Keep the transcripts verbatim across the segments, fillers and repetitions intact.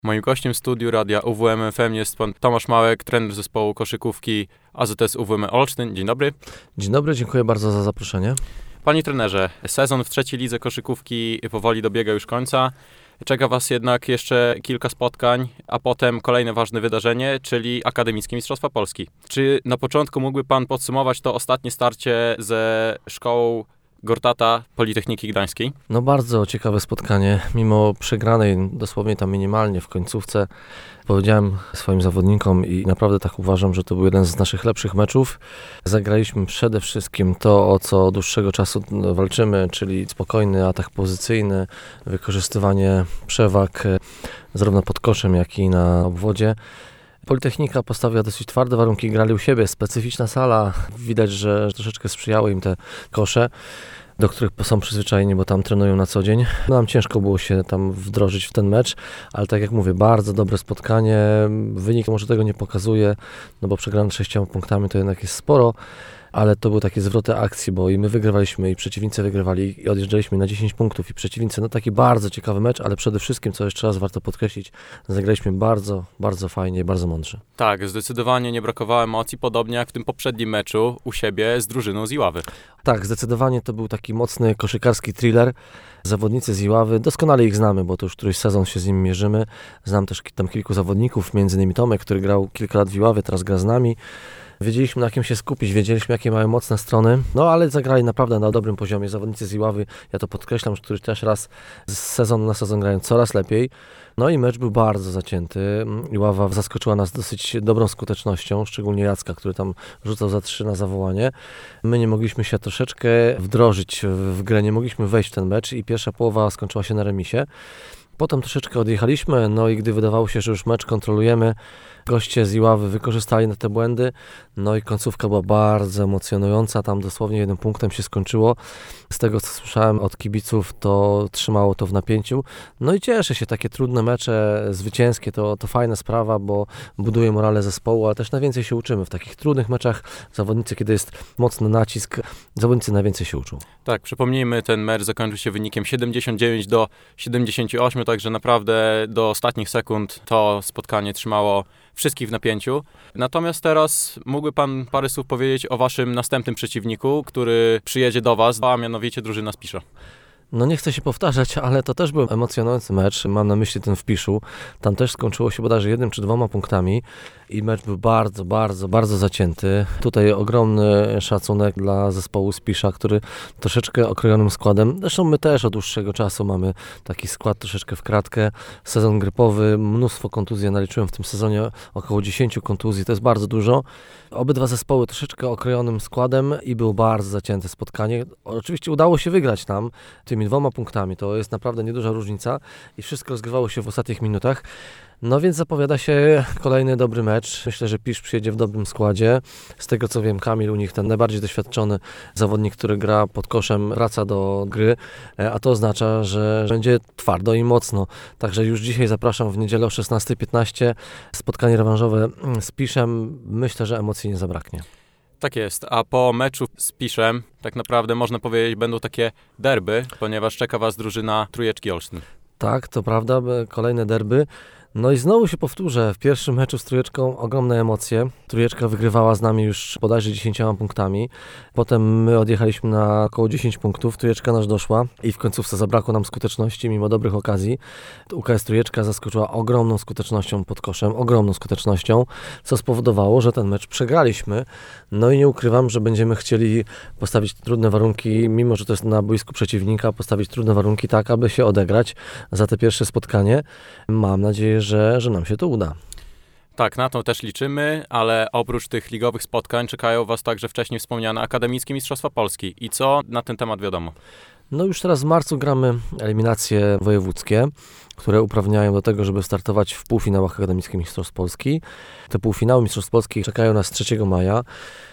Moim gościem w studiu radia U W M F M jest pan Tomasz Małek, trener zespołu koszykówki A Z S U W M Olsztyn. Dzień dobry. Dzień dobry, dziękuję bardzo za zaproszenie. Panie trenerze, sezon w trzeciej lidze koszykówki powoli dobiega już końca. Czeka was jednak jeszcze kilka spotkań, a potem kolejne ważne wydarzenie, czyli Akademickie Mistrzostwa Polski. Czy na początku mógłby pan podsumować to ostatnie starcie ze szkołą Gortata Politechniki Gdańskiej? No bardzo ciekawe spotkanie, mimo przegranej dosłownie tam minimalnie w końcówce. Powiedziałem swoim zawodnikom i naprawdę tak uważam, że to był jeden z naszych lepszych meczów. Zagraliśmy przede wszystkim to, o co od dłuższego czasu walczymy, czyli spokojny atak pozycyjny, wykorzystywanie przewag zarówno pod koszem, jak i na obwodzie. Politechnika postawiła dosyć twarde warunki, grali u siebie, specyficzna sala, widać, że troszeczkę sprzyjały im te kosze, do których są przyzwyczajeni, bo tam trenują na co dzień. No, nam ciężko było się tam wdrożyć w ten mecz, ale tak jak mówię, bardzo dobre spotkanie, wynik może tego nie pokazuje, no bo przegrany sześcioma punktami to jednak jest sporo, ale to były takie zwroty akcji, bo i my wygrywaliśmy, i przeciwnicy wygrywali, i odjeżdżaliśmy na dziesięć punktów, i przeciwnicy, no taki bardzo ciekawy mecz, ale przede wszystkim, co jeszcze raz warto podkreślić, zagraliśmy bardzo, bardzo fajnie i bardzo mądrze. Tak, zdecydowanie nie brakowało emocji, podobnie jak w tym poprzednim meczu u siebie z drużyną z Iławy. Tak, zdecydowanie to był taki mocny koszykarski thriller. Zawodnicy z Iławy, doskonale ich znamy, bo to już któryś sezon się z nimi mierzymy. Znam też tam kilku zawodników, między innymi Tomek, który grał kilka lat w Iławie, teraz gra z nami. Wiedzieliśmy, na kim się skupić, wiedzieliśmy, jakie mają mocne strony, no ale zagrali naprawdę na dobrym poziomie. Zawodnicy z Iławy, ja to podkreślam, że któryś też raz z sezonu na sezon grają coraz lepiej. No i mecz był bardzo zacięty. Iława zaskoczyła nas dosyć dobrą skutecznością, szczególnie Jacka, który tam rzucał za trzy na zawołanie. My nie mogliśmy się troszeczkę wdrożyć w grę, nie mogliśmy wejść w ten mecz i pierwsza połowa skończyła się na remisie. Potem troszeczkę odjechaliśmy, no i gdy wydawało się, że już mecz kontrolujemy, goście z Iławy wykorzystali na te błędy, no i końcówka była bardzo emocjonująca, tam dosłownie jednym punktem się skończyło. Z tego, co słyszałem od kibiców, to trzymało to w napięciu. No i cieszę się, takie trudne mecze zwycięskie to, to fajna sprawa, bo buduje morale zespołu, ale też najwięcej się uczymy. W takich trudnych meczach zawodnicy, kiedy jest mocny nacisk, zawodnicy najwięcej się uczą. Tak, przypomnijmy, ten mecz zakończył się wynikiem siedemdziesiąt dziewięć do siedemdziesięciu ośmiu, także naprawdę do ostatnich sekund to spotkanie trzymało wszystkich w napięciu. Natomiast teraz mógłby pan parę słów powiedzieć o waszym następnym przeciwniku, który przyjedzie do was, a mianowicie drużyna z Pisza. No nie chcę się powtarzać, ale to też był emocjonujący mecz. Mam na myśli ten w Piszu. Tam też skończyło się bodajże jednym czy dwoma punktami i mecz był bardzo, bardzo, bardzo zacięty. Tutaj ogromny szacunek dla zespołu z Pisza, który troszeczkę okrojonym składem. Zresztą my też od dłuższego czasu mamy taki skład troszeczkę w kratkę. Sezon grypowy, mnóstwo kontuzji. Ja naliczyłem w tym sezonie około dziesięć kontuzji. To jest bardzo dużo. Obydwa zespoły troszeczkę okrojonym składem i było bardzo zacięte spotkanie. Oczywiście udało się wygrać tam tymi dwoma punktami. To jest naprawdę nieduża różnica i wszystko rozgrywało się w ostatnich minutach. No więc zapowiada się kolejny dobry mecz. Myślę, że Pisz przyjedzie w dobrym składzie. Z tego co wiem, Kamil u nich, ten najbardziej doświadczony zawodnik, który gra pod koszem, wraca do gry, a to oznacza, że będzie twardo i mocno. Także już dzisiaj zapraszam w niedzielę o szesnasta piętnaście. Spotkanie rewanżowe z Piszem. Myślę, że emocji nie zabraknie. Tak jest, a po meczu z Piszem tak naprawdę można powiedzieć, będą takie derby, ponieważ czeka was drużyna Trójeczki Olsztyn. Tak, to prawda, kolejne derby. No i znowu się powtórzę, w pierwszym meczu z Trójeczką ogromne emocje. Trójeczka wygrywała z nami już bodajże dziesięcioma punktami. Potem my odjechaliśmy na około dziesięć punktów, Trójeczka nas doszła i w końcówce zabrakło nam skuteczności mimo dobrych okazji. U K S Trójeczka zaskoczyła ogromną skutecznością pod koszem, ogromną skutecznością, co spowodowało, że ten mecz przegraliśmy. No i nie ukrywam, że będziemy chcieli postawić trudne warunki, mimo że to jest na boisku przeciwnika, postawić trudne warunki tak, aby się odegrać za te pierwsze spotkanie. Mam nadzieję, Że, że nam się to uda. Tak, na to też liczymy, ale oprócz tych ligowych spotkań czekają was także wcześniej wspomniane Akademickie Mistrzostwa Polski. I co na ten temat wiadomo? No już teraz w marcu gramy eliminacje wojewódzkie, które uprawniają do tego, żeby startować w półfinałach Akademickich Mistrzostw Polski. Te półfinały Mistrzostw Polski czekają nas trzeciego maja.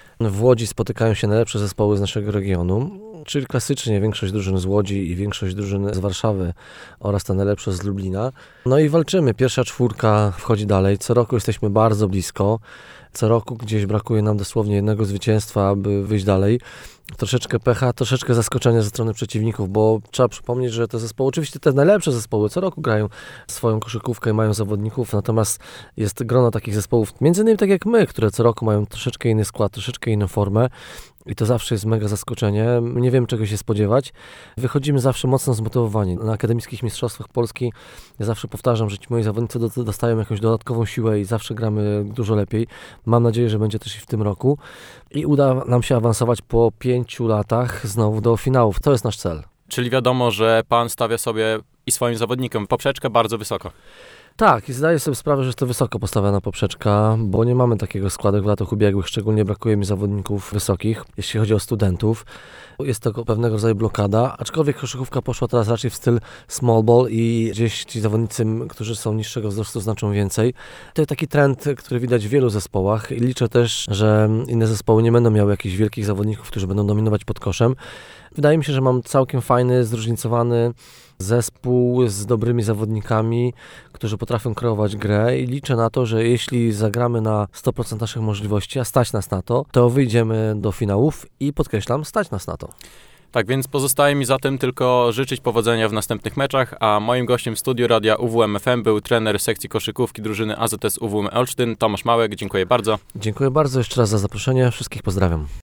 W Łodzi spotykają się najlepsze zespoły z naszego regionu, czyli klasycznie większość drużyn z Łodzi i większość drużyn z Warszawy oraz ta najlepsza z Lublina. No i walczymy. Pierwsza czwórka wchodzi dalej. Co roku jesteśmy bardzo blisko. Co roku gdzieś brakuje nam dosłownie jednego zwycięstwa, aby wyjść dalej. Troszeczkę pecha, troszeczkę zaskoczenia ze strony przeciwników, bo trzeba przypomnieć, że te zespoły, oczywiście te najlepsze zespoły co roku grają swoją koszykówkę i mają zawodników, natomiast jest grono takich zespołów, między innymi tak jak my, które co roku mają troszeczkę inny skład, troszeczkę inną formę. I to zawsze jest mega zaskoczenie. Nie wiem, czego się spodziewać. Wychodzimy zawsze mocno zmotywowani. Na akademickich mistrzostwach Polski ja zawsze powtarzam, że ci moi zawodnicy do, dostają jakąś dodatkową siłę i zawsze gramy dużo lepiej. Mam nadzieję, że będzie też i w tym roku. I uda nam się awansować po pięciu latach znowu do finałów. To jest nasz cel. Czyli wiadomo, że pan stawia sobie i swoim zawodnikom poprzeczkę bardzo wysoko. Tak, i zdaję sobie sprawę, że jest to wysoko postawiona poprzeczka, bo nie mamy takiego składu jak w latach ubiegłych, szczególnie brakuje mi zawodników wysokich, jeśli chodzi o studentów. Jest to pewnego rodzaju blokada, aczkolwiek koszykówka poszła teraz raczej w styl small ball i gdzieś ci zawodnicy, którzy są niższego wzrostu, znaczą więcej. To jest taki trend, który widać w wielu zespołach i liczę też, że inne zespoły nie będą miały jakichś wielkich zawodników, którzy będą dominować pod koszem. Wydaje mi się, że mam całkiem fajny, zróżnicowany zespół z dobrymi zawodnikami, którzy potrafią kreować grę i liczę na to, że jeśli zagramy na sto procent naszych możliwości, a stać nas na to, to wyjdziemy do finałów i podkreślam, stać nas na to. Tak więc pozostaje mi zatem tylko życzyć powodzenia w następnych meczach, a moim gościem w studiu Radia U W M F M był trener sekcji koszykówki drużyny A Z S U W M Olsztyn, Tomasz Małek. Dziękuję bardzo. Dziękuję bardzo jeszcze raz za zaproszenie. Wszystkich pozdrawiam.